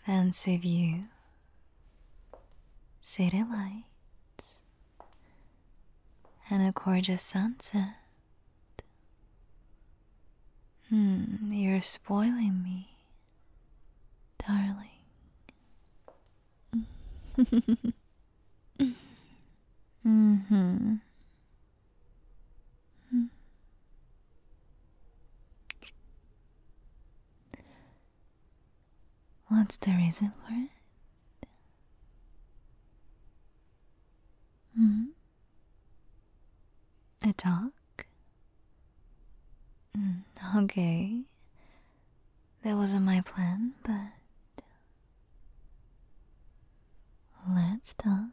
Fancy view, city lights, and a gorgeous sunset. You're spoiling me, darling. mm-hmm. What's the reason for it? Hmm? A talk? Okay. That wasn't my plan, but let's talk.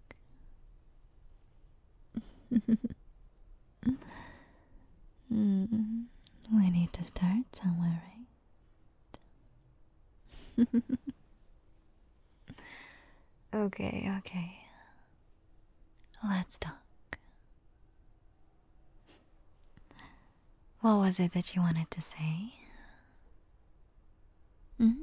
We need to start somewhere, right? Okay. Let's talk. What was it that you wanted to say? Hmm?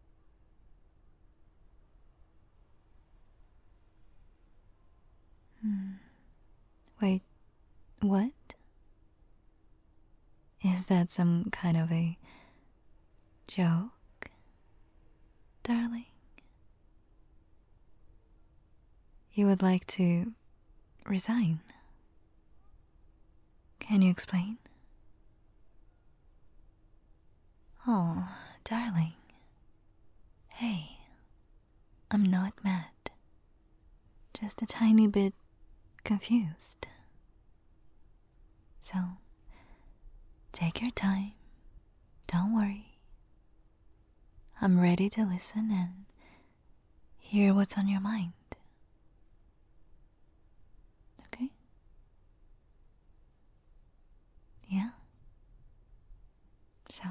Wait, what? Is that some kind of a joke, darling? You would like to resign? Can you explain? Oh, darling. Hey, I'm not mad. Just a tiny bit confused. So, take your time. Don't worry. I'm ready to listen and hear what's on your mind. Okay? Yeah? So,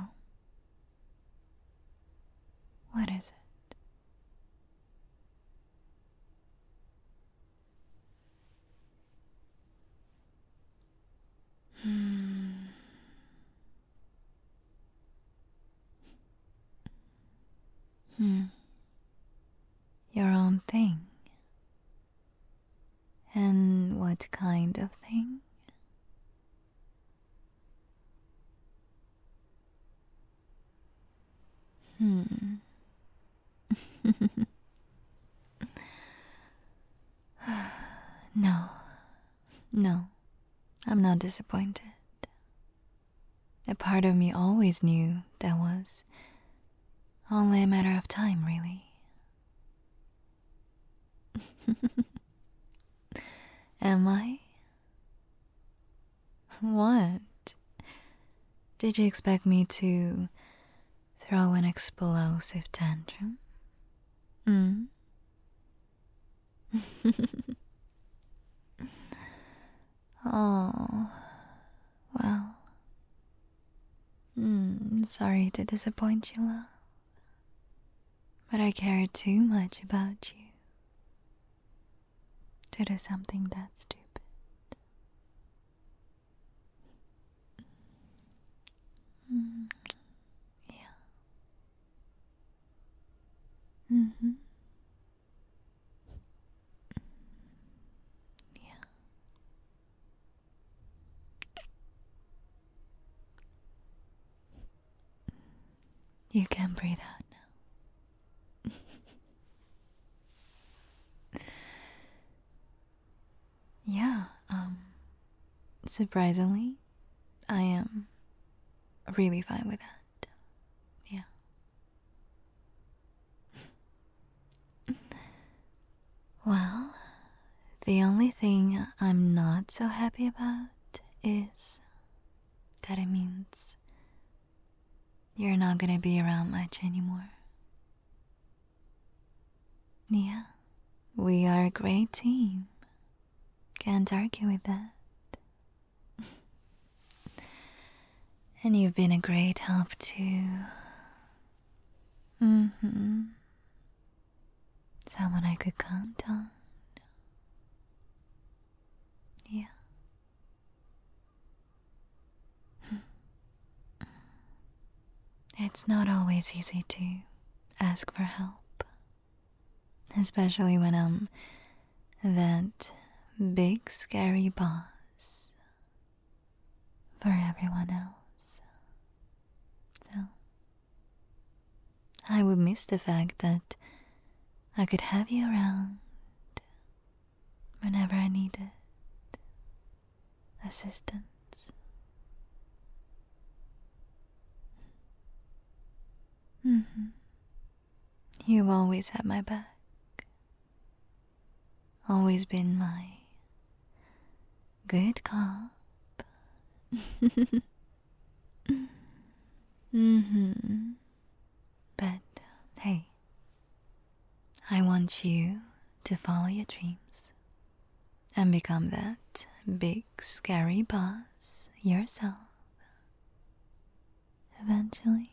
what is it? Your own thing. And what kind of thing? No, I'm not disappointed. A part of me always knew that was only a matter of time, really. Am I? What? Did you expect me to throw an explosive tantrum? Oh, well. Sorry to disappoint you, love. But I care too much about you to do something that stupid. Yeah. Yeah. You can breathe out now. Yeah, surprisingly, I am really fine with that. Yeah. Well, the only thing I'm not so happy about is that it means you're not gonna be around much anymore. Yeah, we are a great team. Can't argue with that. And you've been a great help too. Someone I could count on. Yeah. It's not always easy to ask for help. especially when I'm that big scary boss for everyone else. So, I would miss the fact that I could have you around whenever I needed assistance. You've always had my back, always been my good cop. But hey, I want you to follow your dreams and become that big scary boss yourself. Eventually.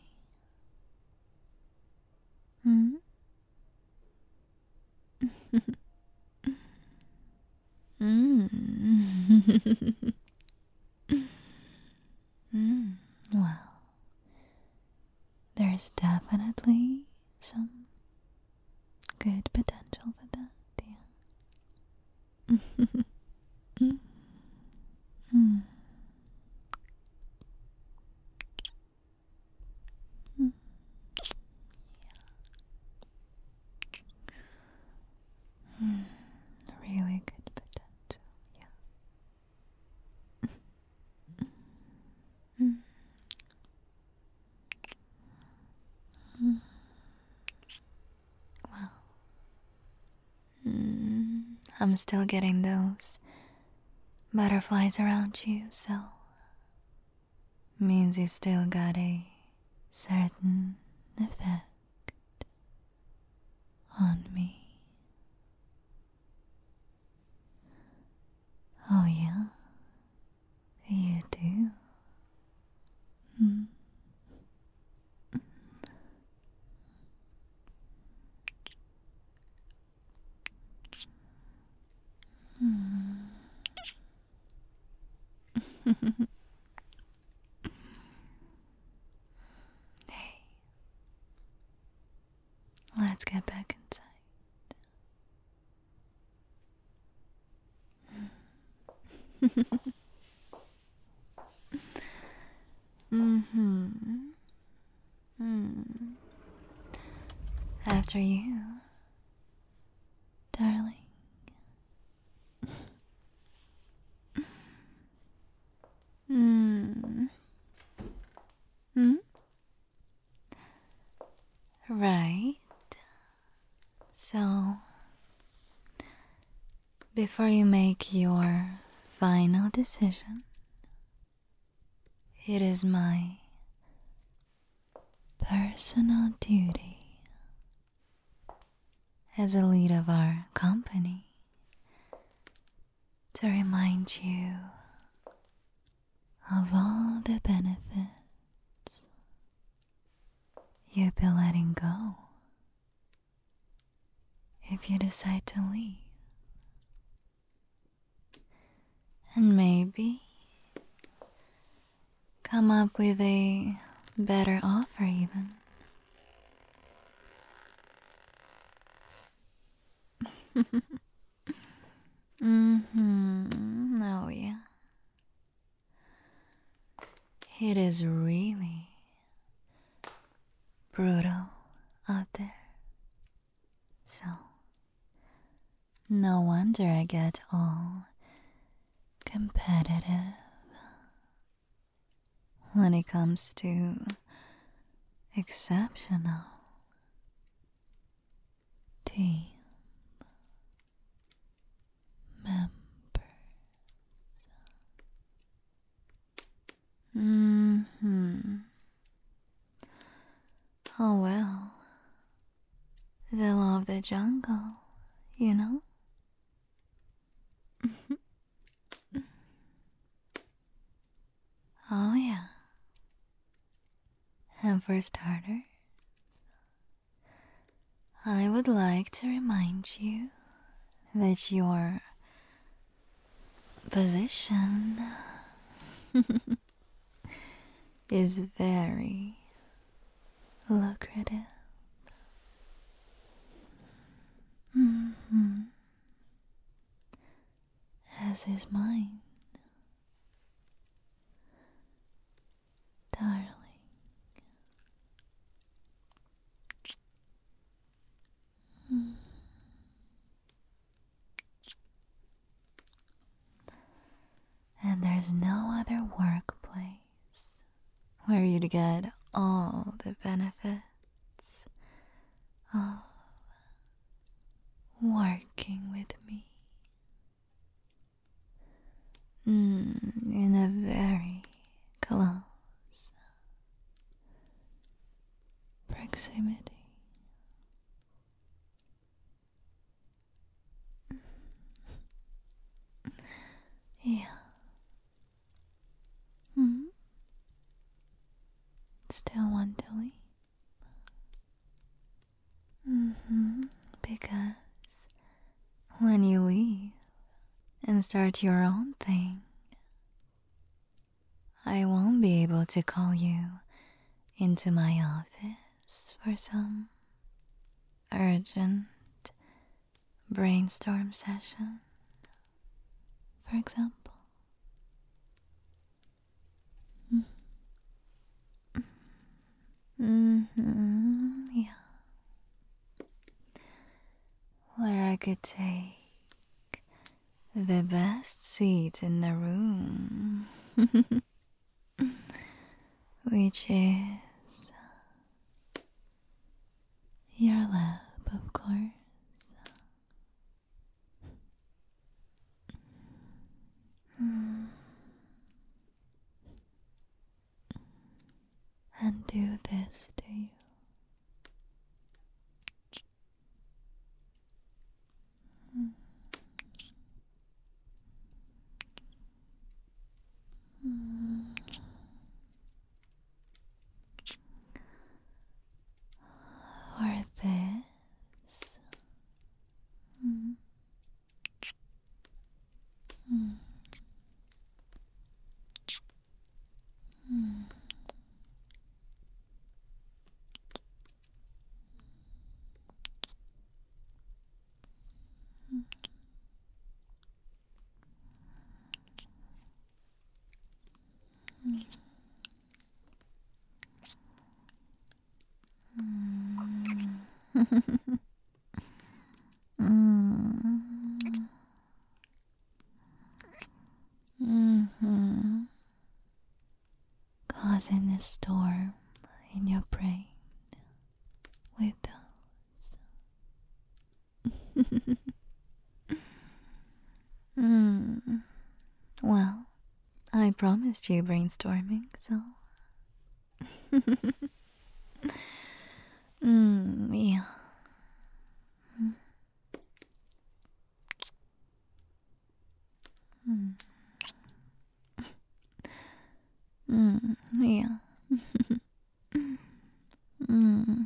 Well, there's definitely some good potential for that, yeah. Really good potential, yeah. Well, I'm still getting those butterflies around you, so means you still got a certain effect on me. Oh, yeah, you do. Hey, let's get back inside. After you, darling. Right. So, before you make your final decision, it is my personal duty as a lead of our company to remind you of all the benefits you'll be letting go if you decide to leave. And maybe come up with a better offer even. Oh yeah. It is really brutal out there. So, no wonder I get all competitive when it comes to exceptional team members. Oh well, the law of the jungle, you know? Oh yeah. And for starters, I would like to remind you that your position is very lucrative. Mm-hmm. As is mine, darling. Mm. And there's no other workplace where you'd get all the benefits of working with me. In a very close proximity. Yeah. Hmm? Still want to leave? Because when you leave and start your own thing, I won't be able to call you into my office for some urgent brainstorm session, for example. Yeah. Where I could take the best seat in the room, which is your lap, of course. And do this to you. Or this. Mm. Mm. Mm. Mm. Mm-hmm. Causing a storm in your brain with those. Well, I promised you brainstorming, so. Yeah. Mm. Yeah. mm.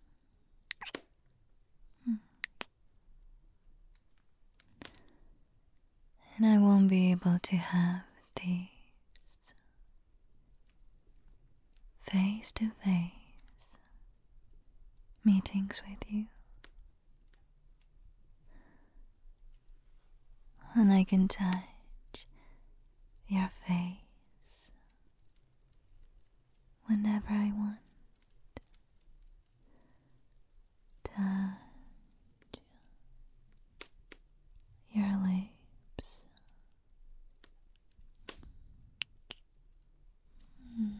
And I won't be able to have these face-to-face meetings with you. And I can touch your face whenever I want. Touch your lips. Mm.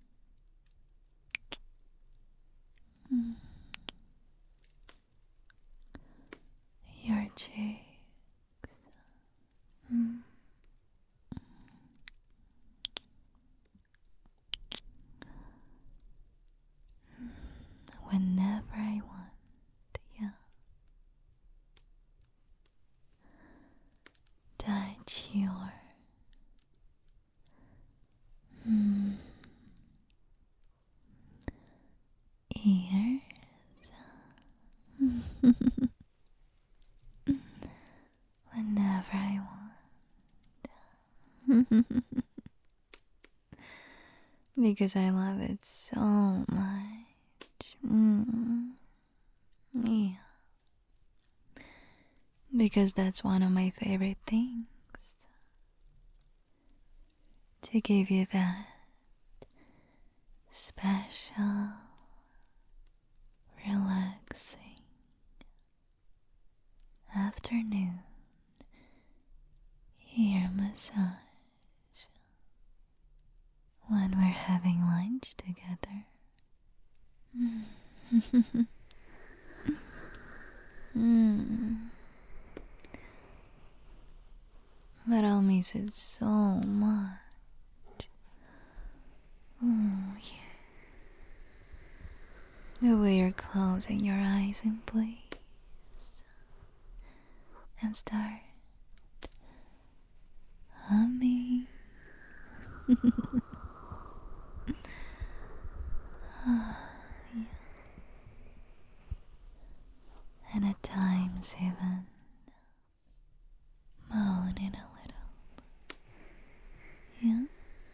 Mm. Your cheeks. Mm. Whenever I want, yeah. Touch your mm, ears. Whenever I want. Because I love it so much. Yeah. because that's one of my favorite things. To give you that special, relaxing afternoon ear massage when we're having lunch together. But I'll miss it so much. Oh, yeah. The way you're closing your eyes in place and start humming. Oh, yeah. And at times even moaning a little. Yeah?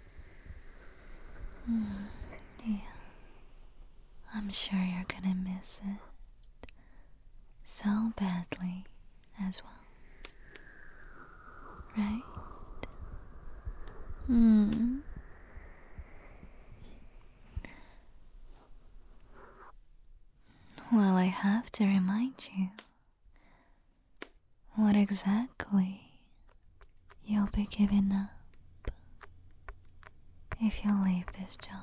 Yeah. I'm sure you're gonna miss it so badly as well. Right? Well, I have to remind you what exactly you'll be giving up if you leave this job.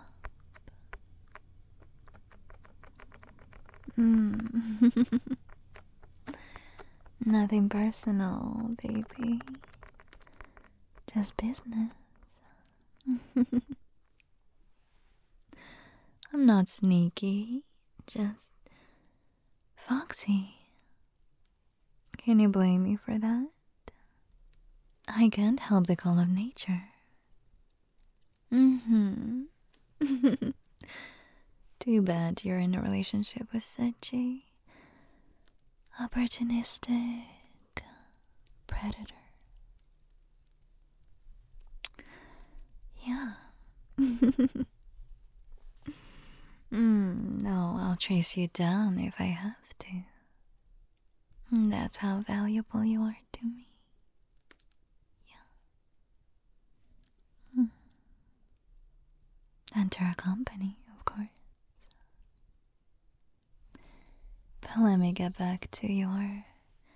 Nothing personal, baby. Just business. I'm not sneaky, just foxy. Can you blame me for that? I can't help the call of nature. Too bad you're in a relationship with such a opportunistic predator. Yeah. No, I'll chase you down if I have to. That's how valuable you are to me. Yeah. And to our company, of course. But let me get back to your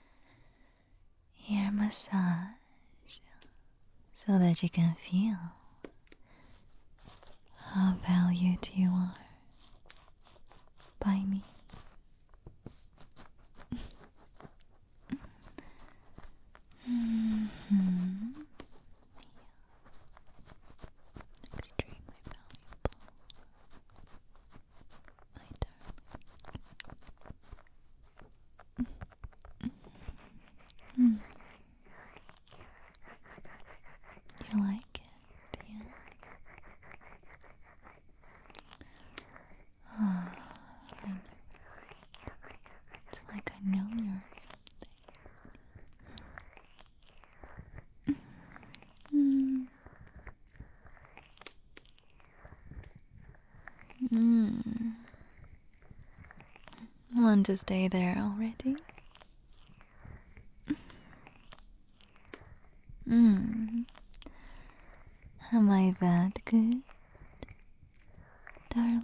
ear massage so that you can feel how valued you are by me. Extremely valuable, my darling. You like it, yeah? Oh, I know. It's like I know you or something. Want to stay there already? Am I that good, darling?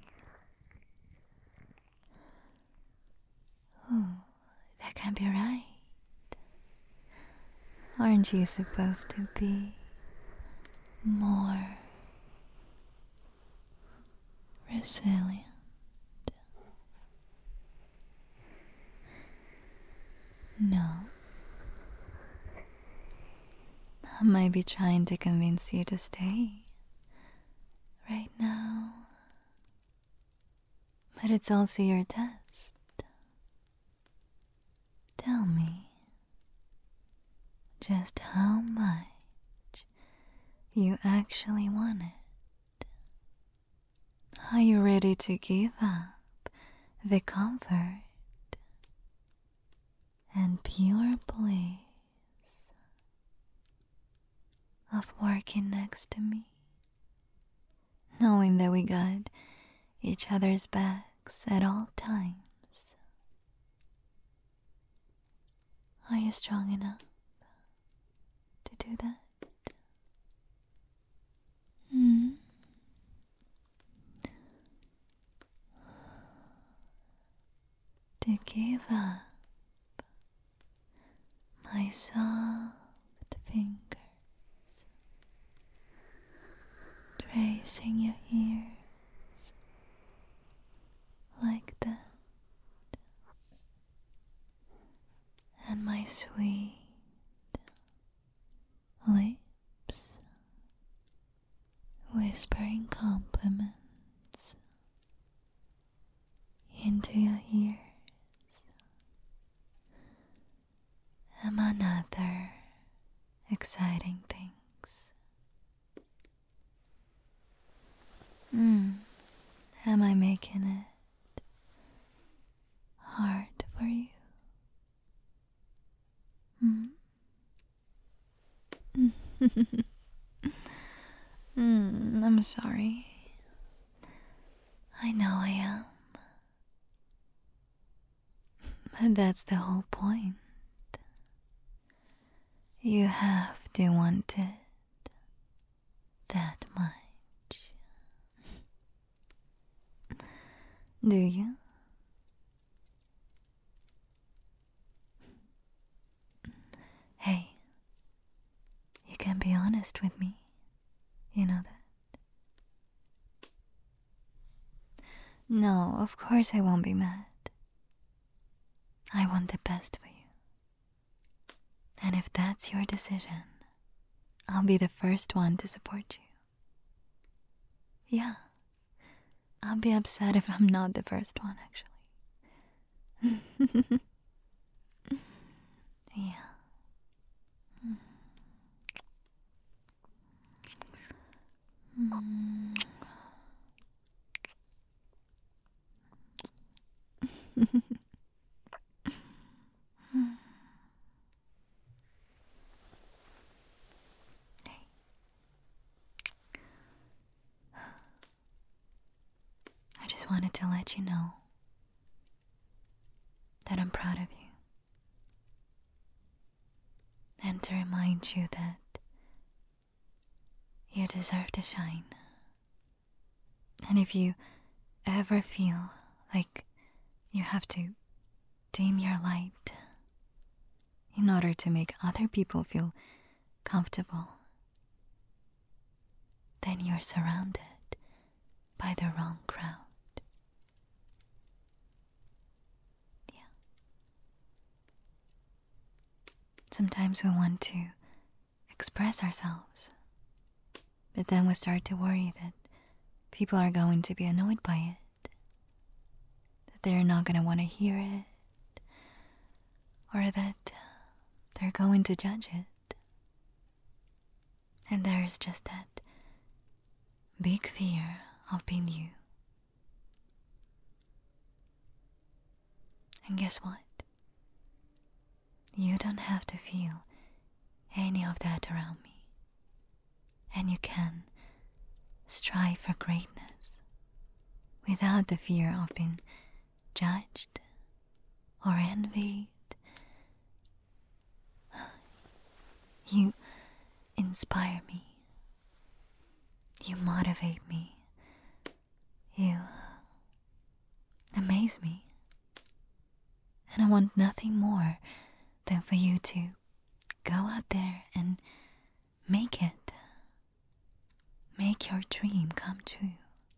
Oh, that can't be right. Aren't you supposed to be more resilient? No. I might be trying to convince you to stay right now, but it's also your test. Tell me just how much you actually want it. Are you ready to give up the comfort and pure bliss of working next to me, knowing that we got each other's backs at all times? Are you strong enough to do that? Hmm? To give up my soft fingers, tracing your ears like that, and my sweet lips whispering compliments into your ears, among other exciting things. Am I making it hard for you? I'm sorry. I know I am. But that's the whole point. You have to want it that much. Do you? Hey, you can be honest with me. You know that? No, of course I won't be mad. I want the best for you. And if that's your decision, I'll be the first one to support you. Yeah, I'll be upset if I'm not the first one, actually. Yeah. I just wanted to let you know that I'm proud of you. And to remind you that you deserve to shine. And if you ever feel like you have to dim your light in order to make other people feel comfortable, then you're surrounded by the wrong crowd. Yeah. Sometimes we want to express ourselves, but then we start to worry that people are going to be annoyed by it, that they're not going to want to hear it, or that they're going to judge it. And there's just that big fear of being you. And guess what? You don't have to feel any of that around me. And you can strive for greatness without the fear of being judged or envied. You inspire me. You motivate me. You amaze me. And I want nothing more than for you to go out there and make it. Make your dream come true.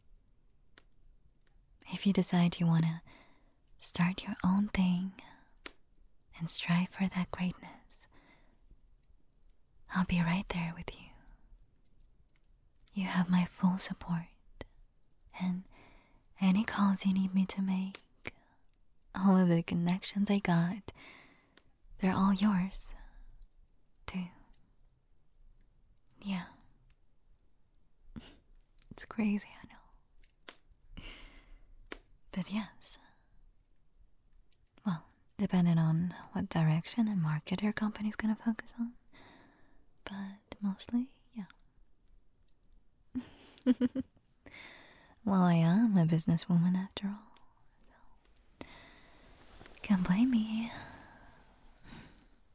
If you decide you want to start your own thing and strive for that greatness, I'll be right there with you. You have my full support, and any calls you need me to make, all of the connections I got, they're all yours, too. Yeah. It's crazy, I know. But yes. Well, depending on what direction and market your company's gonna focus on. But mostly, yeah. Well, I am a businesswoman after all. So. Can't blame me.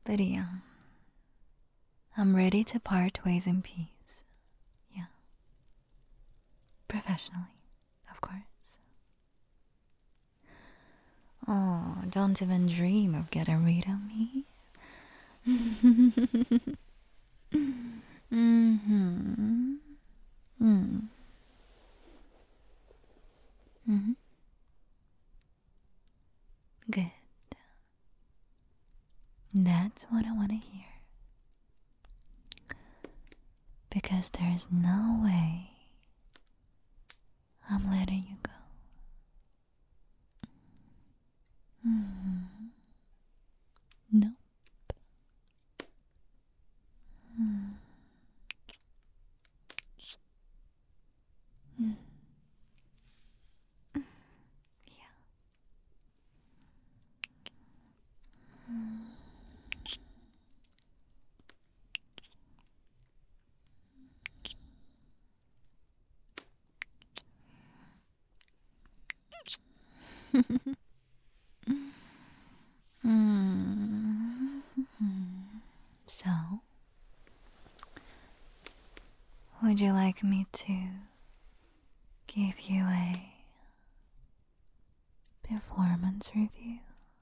But yeah, I'm ready to part ways in peace. Yeah. Professionally, of course. Oh, don't even dream of getting rid of me. Mm-hmm. Mm. Mm-hmm. Good. That's what I want to hear. Because there's no way I'm letting you go. Mm. No. Mm. Mm. Yeah. Mm. So, would you like me to give you a performance review?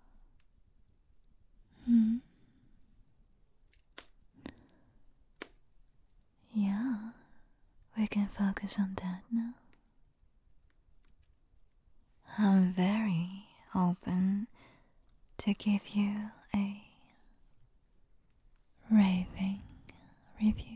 Hmm? Yeah, we can focus on that now. I'm very open to give you a raving review.